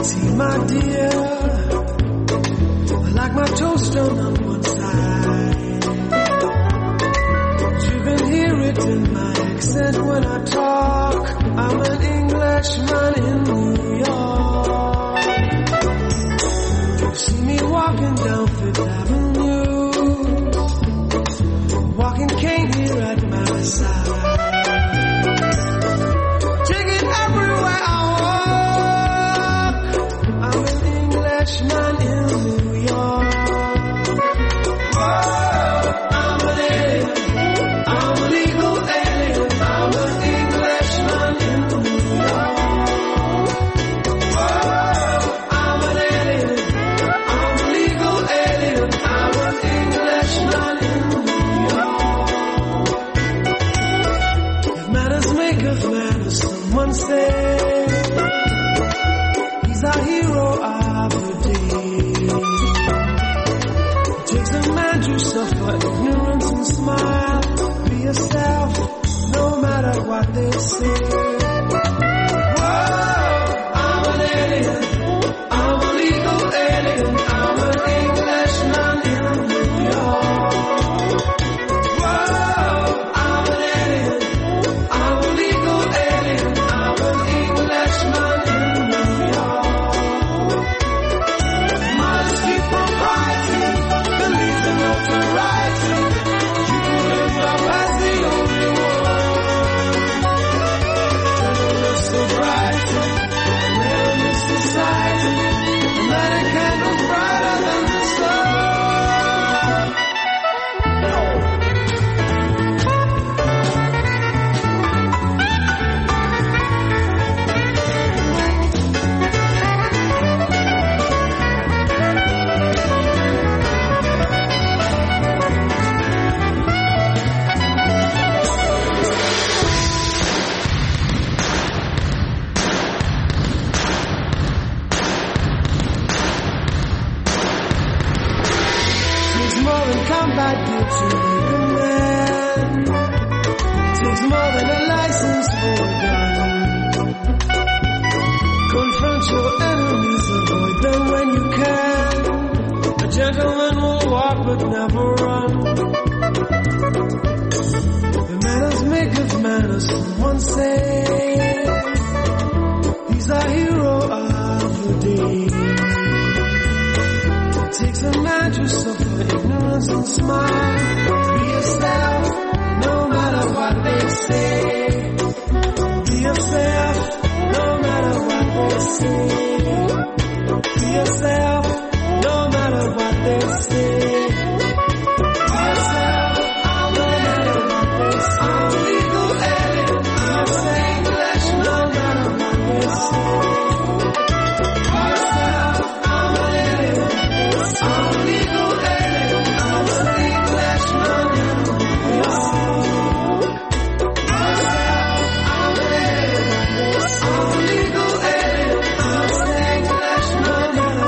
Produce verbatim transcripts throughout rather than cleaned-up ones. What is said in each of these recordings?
See, my dear, I like my toast on one side. You can hear it in my accent when I talk. I'm an Englishman in New York. You see me walking down Fifth Avenue, walking cane here at my side. Taking everywhere I walk. I'm an Englishman in New York. Whoa, I'm an alien. I'm a legal alien. I'm an Englishman in New York. Whoa, I'm an alien. I'm a legal alien. I'm an Englishman in New York. If manners make us manners, someone say he's our hero of the day. It takes a man to suffer ignorance and smile. Be yourself, no matter what they say. Whoa, I'm an alien. I'm a legal alien. I'm an Englishman in New York. Whoa, I'm an alien. I'm a legal alien. I'm an Englishman in New York. Modesty, propriety, belief in notoriety. You can live up as the only one. Gentleness, sobriety, man in society. And that a candle brighter than the sun. Takes more than combat gear to make a man. Takes more than a license for a gun. Confront your enemies, avoid them when you can. A gentleman will walk but never run. The manners make us manners, someone say. He's our hero of the day. It takes a man to suffer ignorance and smile. Be yourself, no matter what they say. Be yourself, no matter what they say. Be yourself, no matter what they say. Be yourself, no matter what they say. I'm a legal alien. I'm an English, no matter what they say. Be yourself, I'm an alien. I'm a legal alien. I'm an Englishman in New York. Be yourself, I'm an alien. I'm a legal alien. I'm an Englishman in New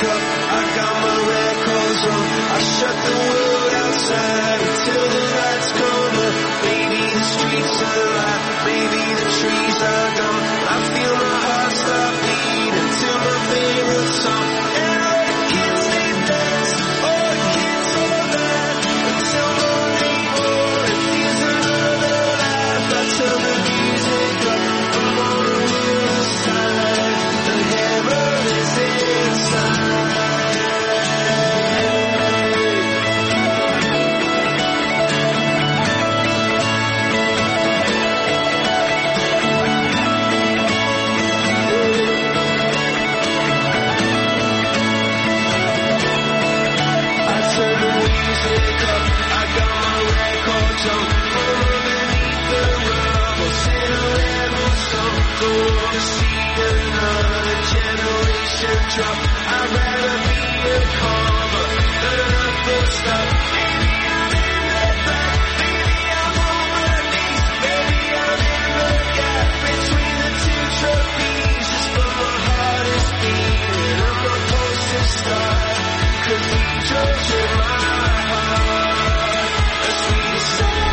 up, I got my records on. I shut the world outside until the lights come up. Maybe the streets are alive, maybe the trees are gone. I feel my heart start beating to my favorite song. And all the kids they dance, all the kids all that until morning morning feels another life. I turn the music up, I'm on the other side. The hammer is inside. Drop. I'd rather be a cover than a full stop. Maybe I'm in the back, maybe I'm on my knees, maybe I'm in the gap between the two trapezes. But my heart is beating, I'm not supposed to start, 'cause each drugs in my heart, a sweet sound.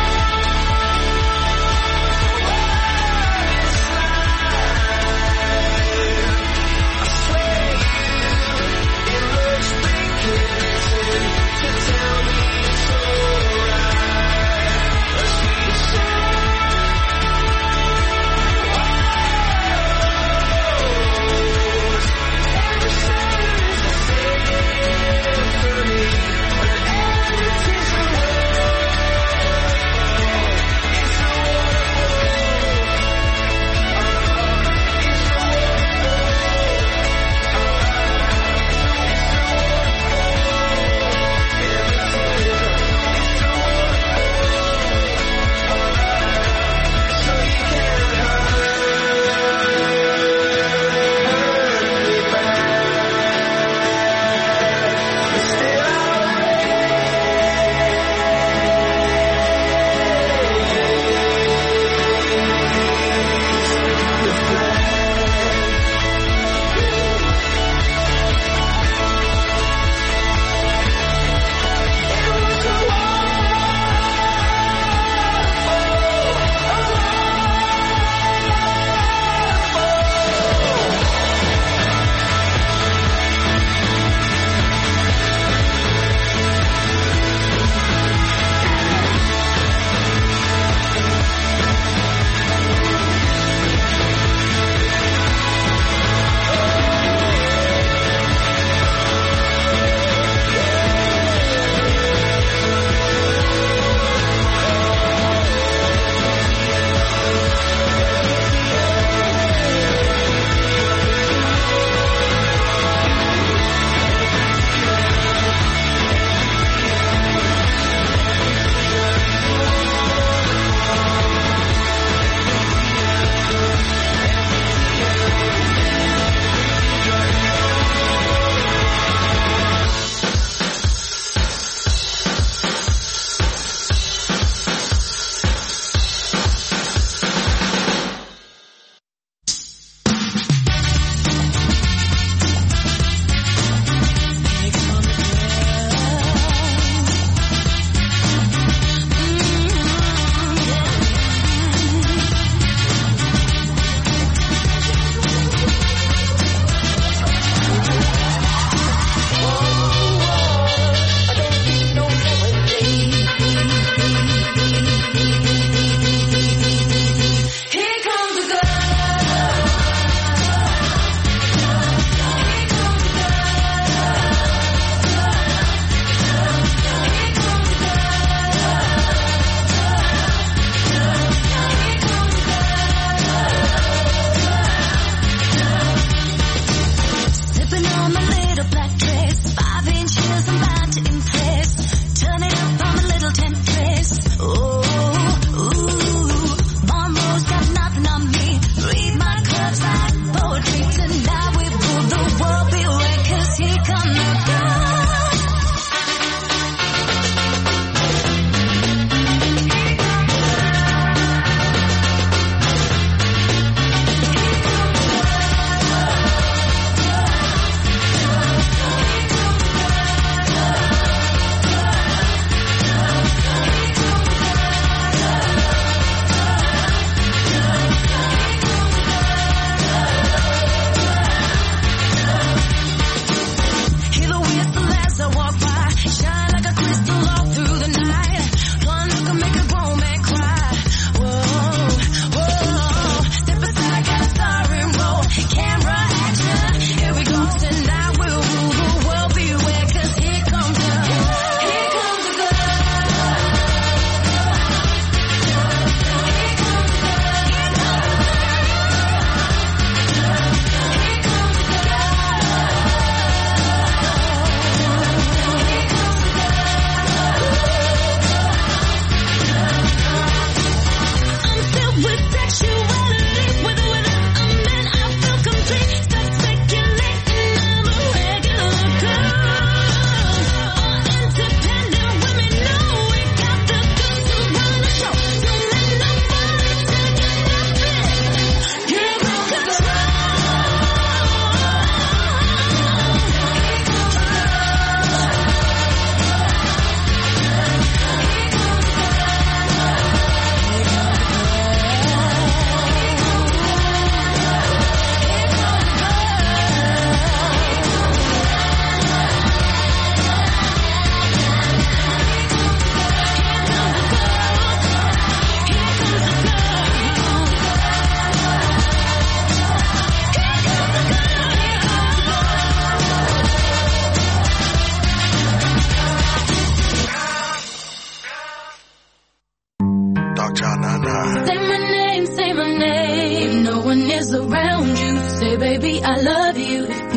For me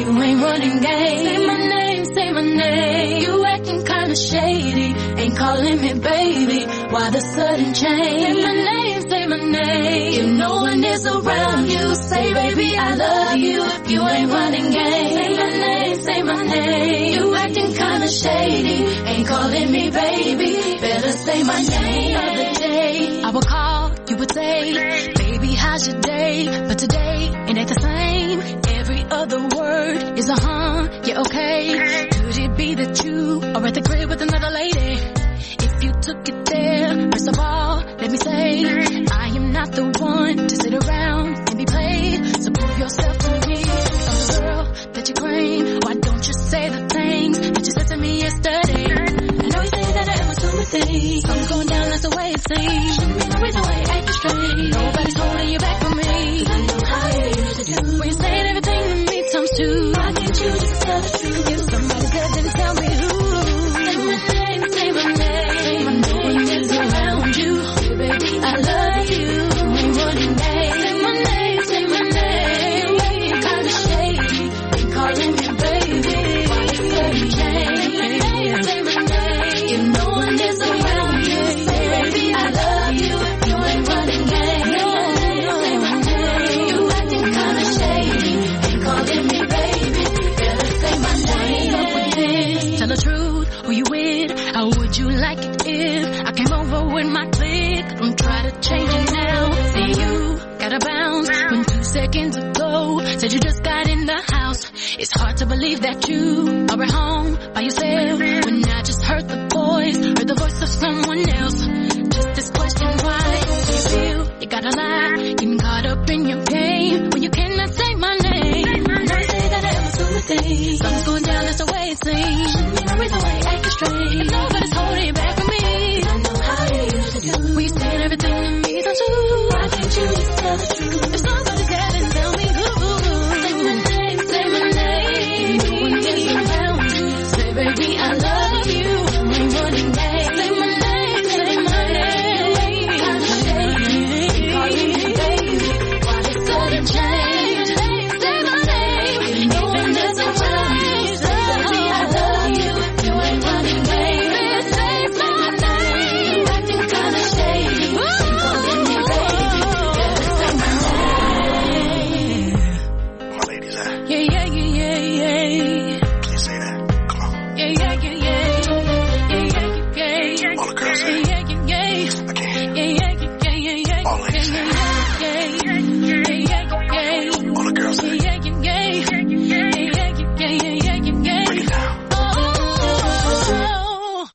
You ain't running game. Say my name, say my name. You acting kinda shady. Ain't calling me baby. Why the sudden change? Say my name, say my name. If no one is around you, say baby I love you. If you ain't running game. Say my name, say my name. You acting kinda shady. Ain't calling me baby. Better say my name. The other day I would call, you would say, baby how's your day? But today it ain't the same. Every other word is a huh, yeah okay. Could it be that you are at the crib with another lady? If you took it there, first of all, let me say, I am not the one to sit around and be played. So prove yourself to me. I'm the girl that you claim. Why don't you say the things that you said to me yesterday? I know you say that I am assuming things. Something's going down, that's the way it seems. Shouldn't be no reason why you acting strange. Nobody's holding you back from me. Cause I know how you used to do. When you saying everything to me times two. Why can't you just tell the truth? If somebody said, then tell me who. Say my name, say my name. No one is around you. Baby, I love you. You ain't running game. Say my name, say my name. You acting kinda shady. Ain't calling me baby. Why you sudden change? Say my name, say my name. If no one is around you, say baby, I love you. You ain't running game. Say my name. You acting kinda shady. Ain't calling me baby. Better say my name. Tell the truth, who you with? How would you like it if I came over with my clique? Don't try to change it now. See you gotta bounce when two seconds ago said you just got in the house. It's hard to believe that you are at home by yourself when I just heard the voice, heard the voice of someone else. Just this question, why do you feel you gotta lie? Getting caught up in your game when you cannot say my name. Now you say that I am assuming things. Something's going down, that's the way it seems. Shouldn't be no reason why you acting strange. If nobody's holding you back from me. I know how you used to do. We said everything to me, don't you? Why can't you just tell the truth? If somebody's there, then tell me who. Say my name, say my name. No one is around you. Say baby, I love you. You ain't running game. Say my name, say my name. Kinda shady. Calling me baby. Why the sudden change? Say my name. No one is around you. Say baby, I love you. You ain't running game. Say my name. Acting kinda shady. Calling me baby. Better say my name. My ladies at? Yeah, yeah, yeah, yeah, yeah. Can you say that? Come on. Yeah, yeah, yeah, yeah. Yeah, yeah, yeah, yeah. All the girls say Yeah, yeah, yeah, yeah. I can't. Yeah, yeah, yeah, yeah, yeah. All ladies say Yeah, yeah, yeah, yeah. All the girls say Yeah, yeah, yeah. Yeah, yeah, yeah, yeah, yeah, yeah. break it down. Oh.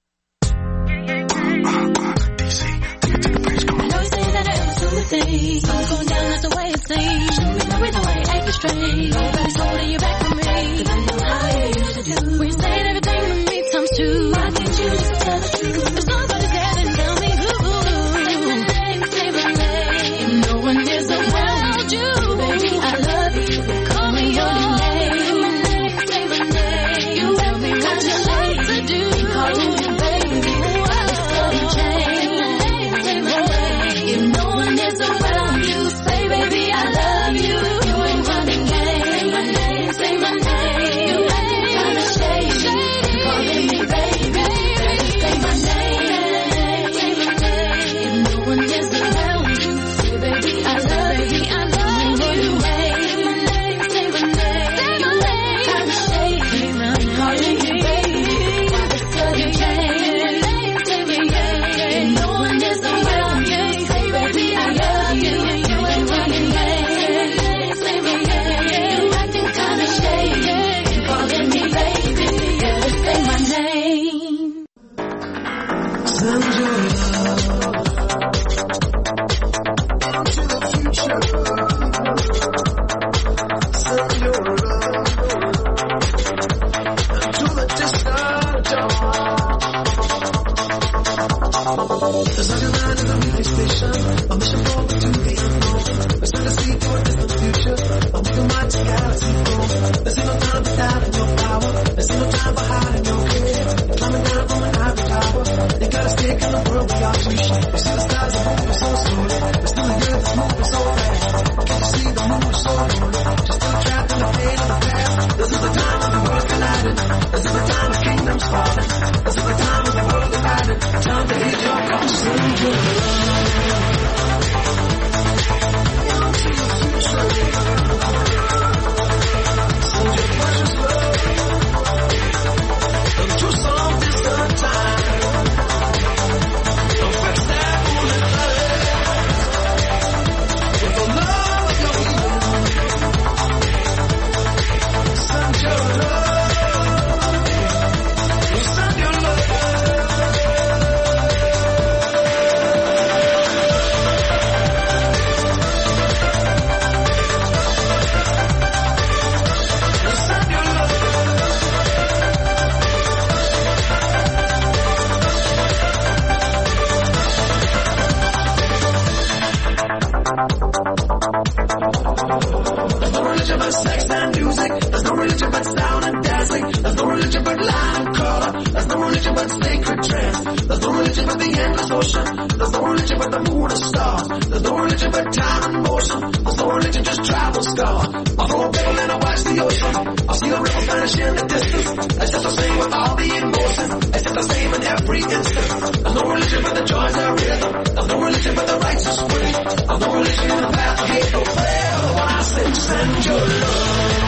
Uh, uh, D C, take it to the place. Come I on. know you say that I am assuming things. Something's going down, that's the way it seems. Shouldn't be no reason why you acting strange. Nobody's holding you back from me. Cause I know how you used to do. When you said everything to me times two. Why can't you just tell the truth? If somebody's there, then tell me who. Say my name, say my name. If no one is around you, baby, I love you. Call me your name. Say my name, say my name. You tell me what you like to do. Calling me baby. Why the sudden change? Say my name. If no one is around you, say baby, I love you. You ain't running game. Say my name, say my name. You acting kinda shady. Calling me baby. Say my name, say my name. If no one is around you, say baby, I love you. I love you. Say my name, say my name. Say my name. Kinda shady. Calling me baby. Why the sudden change? Say my name. If no one is around you, say baby, I love you. You ain't running game. Say my name. You acting kinda shady. Calling me baby. Better say my name. Send your love to the future. Send your love to the distant dawn. There's like a line in the radio station, a mission forward to the unknown. We're starting to see for a distant future, but we can watch the galaxy grow. There's ain't no time for doubting your power. There's ain't no time for hiding your head. Climbing down from an ivory tower, you gotta stick in the world we are too. You see the stars are moving so slowly, but still the earth is moving so fast. Can't you see the moon so lonely? Just still trapped in the fade of the past. notion. There's no religion but the moon and stars. There's no religion but time and motion. There's no religion, just travel scars. I throw a pebble and I watch the ocean. I see the river vanish in the distance. It's just the same with all the emotion. It's just the same in every instant. There's no religion but the joys and rhythm. There's no religion but the righteous way. There's no religion in the path of hate, no prayer. When I say send your love.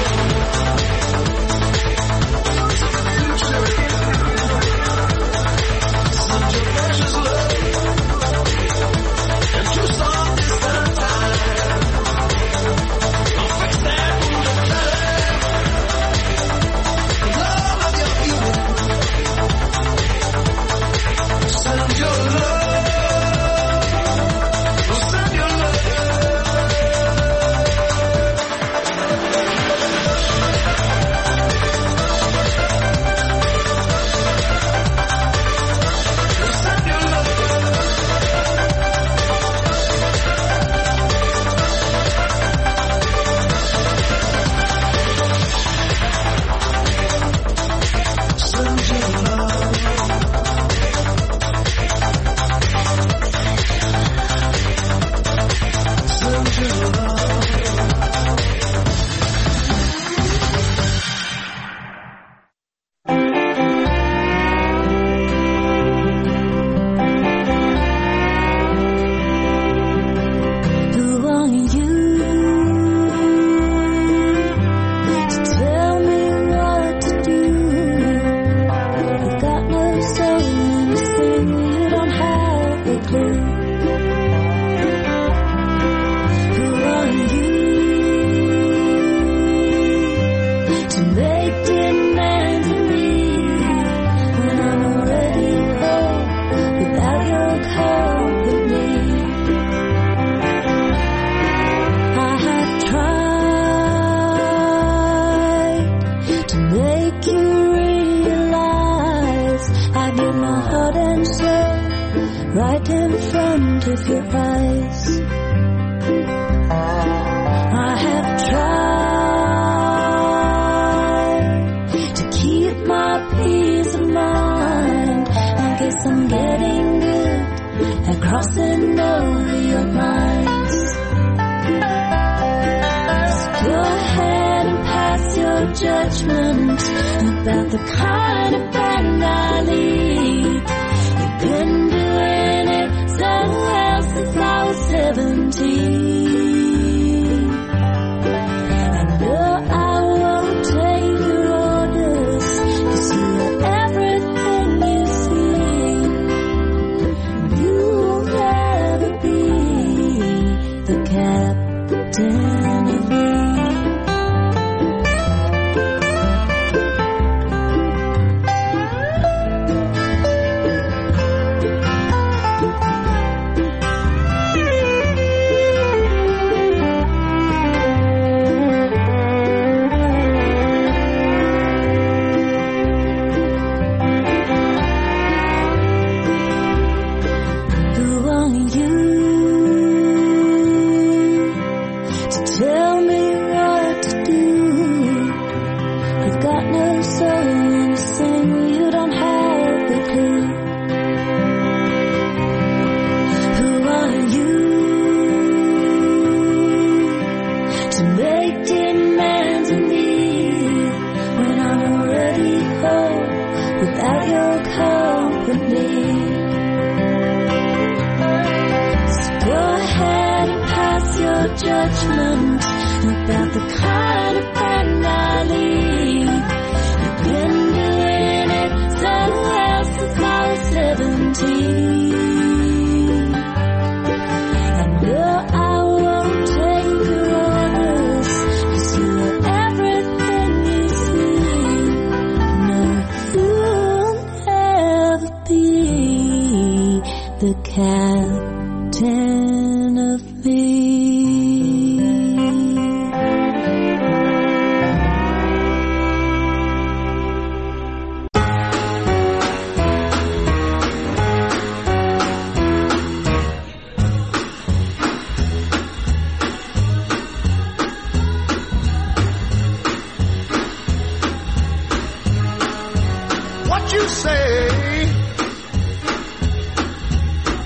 What you say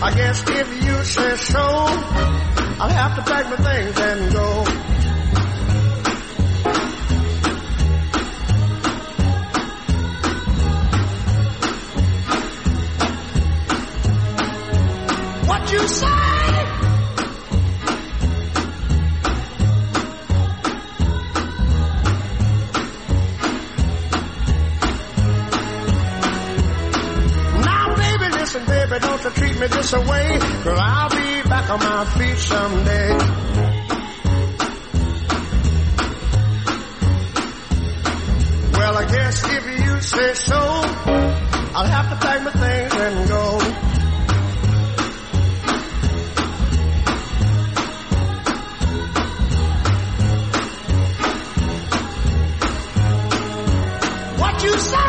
I guess if you say so, I'll have to pack my things and go. What you say? Listen, baby, don't you treat me this away, 'cause I'll be back on my feet someday. Well, I guess if you say so, I'll have to pack my things and go. What you say?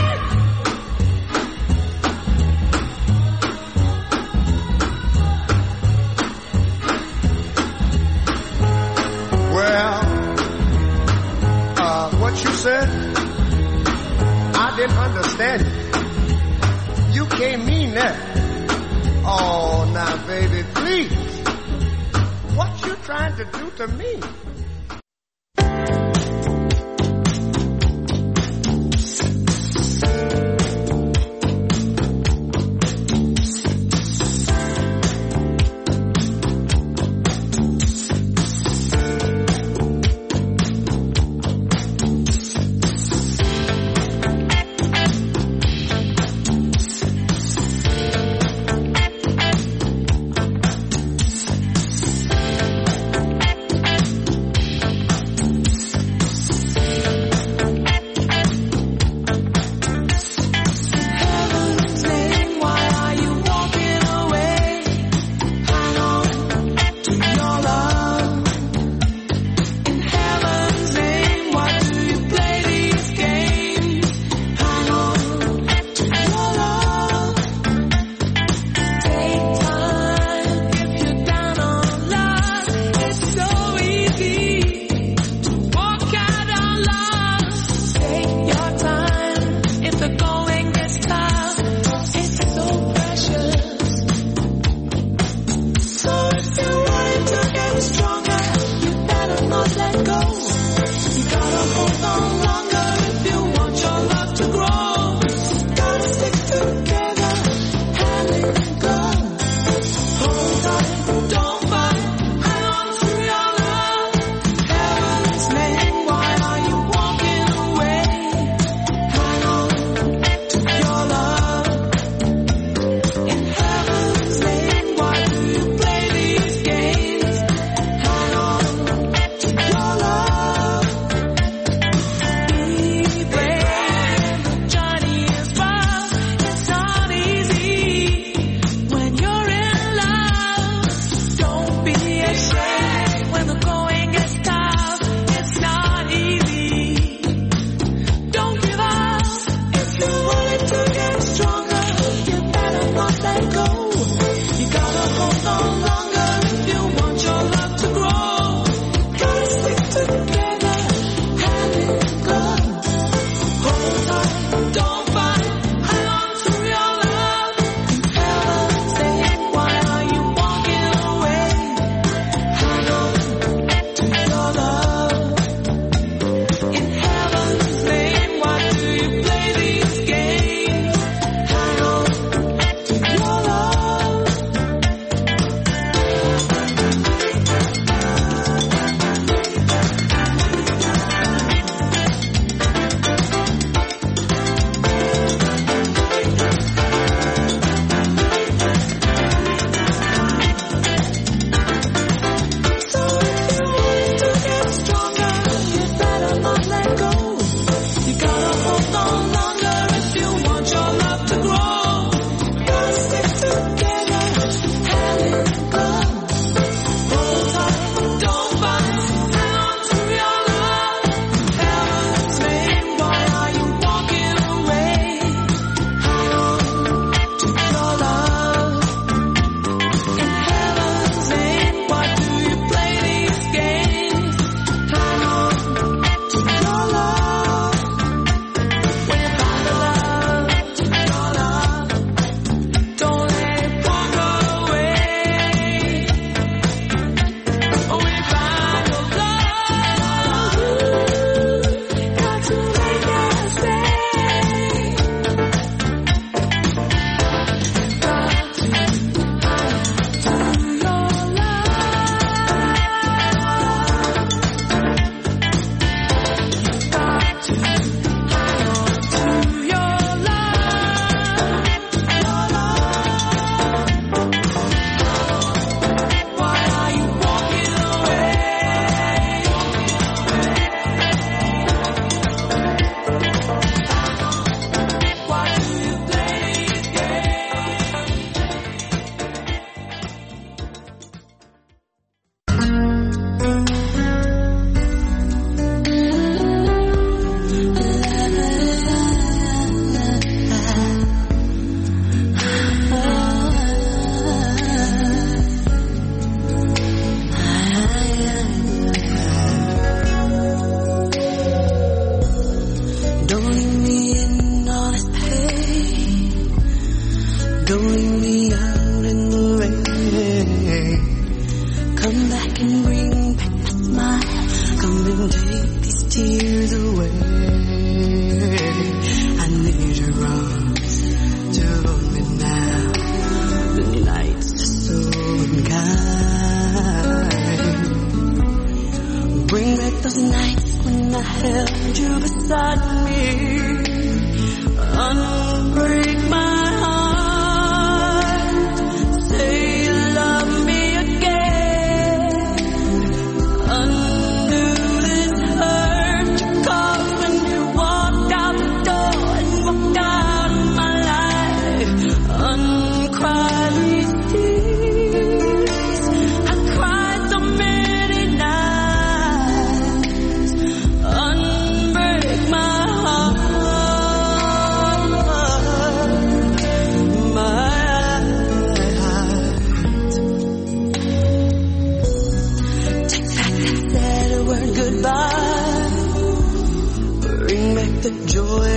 Said, I didn't understand it. You can't mean that. Oh, now, baby, please. What you trying to do to me?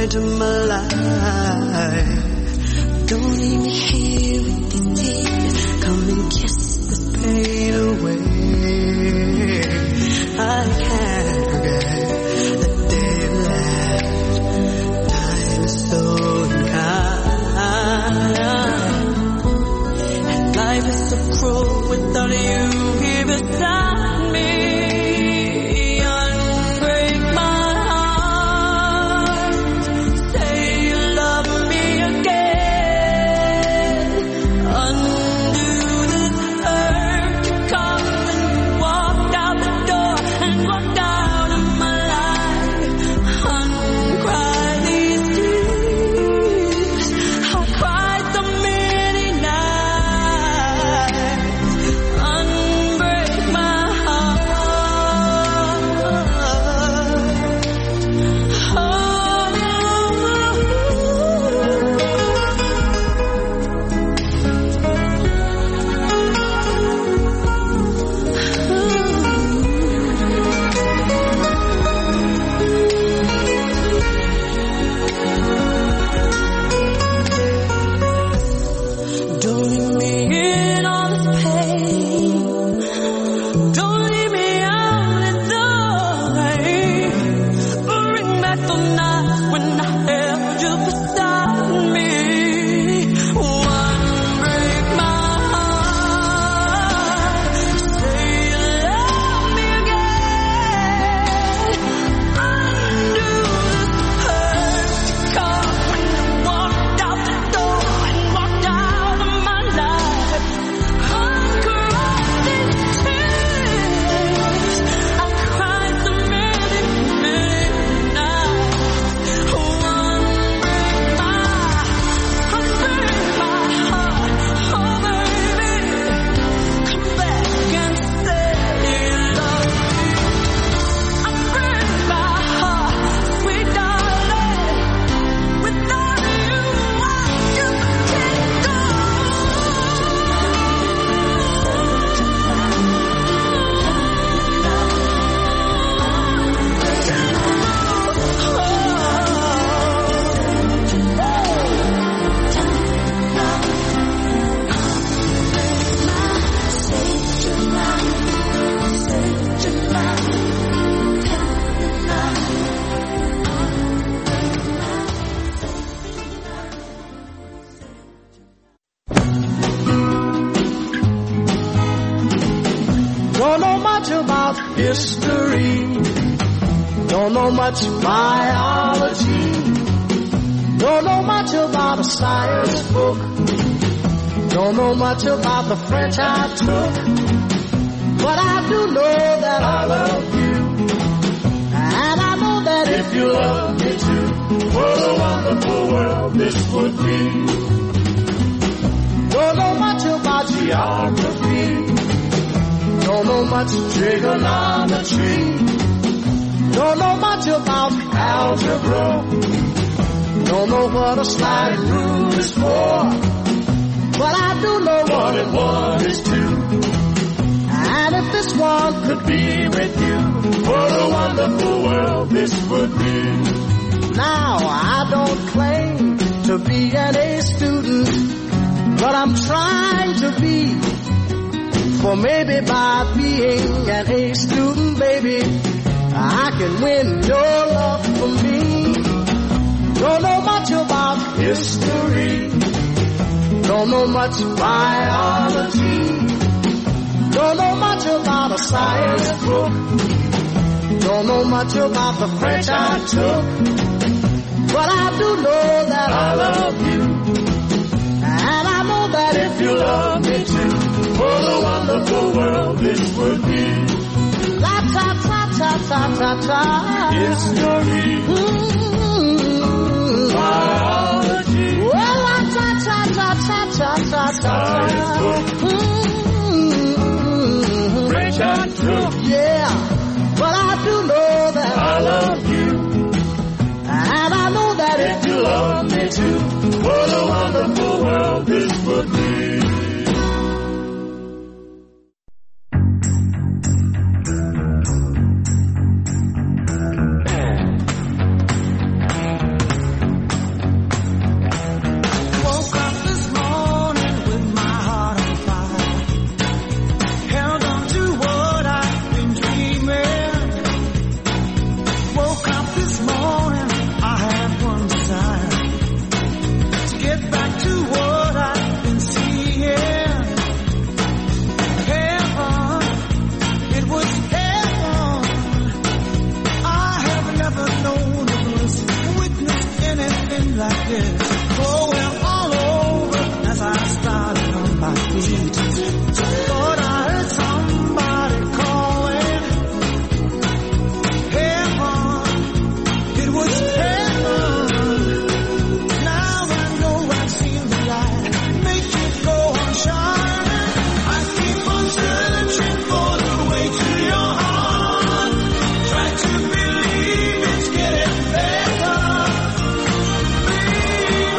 into my life. Don't leave me here with these tears. Come and kiss this pain away. I can't forget the day you left. Time is so unkind, and life is so cruel without you here beside me. Unbreak my heart. Say you love me again. Undo this hurt. Come and walk out the door and walk out of my life. Uncry these tears. I cried so many nights. Unbreak my heart. Don't leave me in all this pain. Don't leave me out in the rain. Bring back the nights when I held you beside me. One break my heart. Say you love me again. Undo this hurt. Come when you walked out the door and walked out of my life. Uncry these tears. I cried so many, many nights. One break my, unbreak my heart. Oh baby, come back and say you love me. Unbreak my heart, sweet darling. Without you, I just can't go. Don't know much about history. Don't know much biology. Don't know much about a science book. Don't know much about the French I took. But I do know that I love you. And I know that if you love me too, what a wonderful world this would be. Don't know much about geography. Don't know much trigonometry. Don't know much about algebra. Don't know what a sliding rule is for. But I do know one and one is two. And if this one could be with you, what a wonderful world this would be. Now I don't claim to be an A student, but I'm trying to be. For maybe by being an A student, baby, I can win your love for me. Don't know much about history. Don't know much biology. Don't know much about a science book. Don't know much about the French I took. But I do know that I love you. And I know that if you love me too, what a wonderful world this would be. La ta ta ta ta ta ta. History. Mm-hmm. Biology. Well, la ta ta ta ta ta ta ta. Mm-hmm. French I took. Yeah, but I do know that I love you. And I know that if you love me too, what a wonderful world this would be. like this. Oh, well, all over as I started on my feet. Thought I heard somebody calling. Heaven, it was heaven. Now I know I've seen the light. Make it go on shining. I keep on searching for the way to your heart. Try to believe it's getting better. Baby,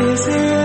Is it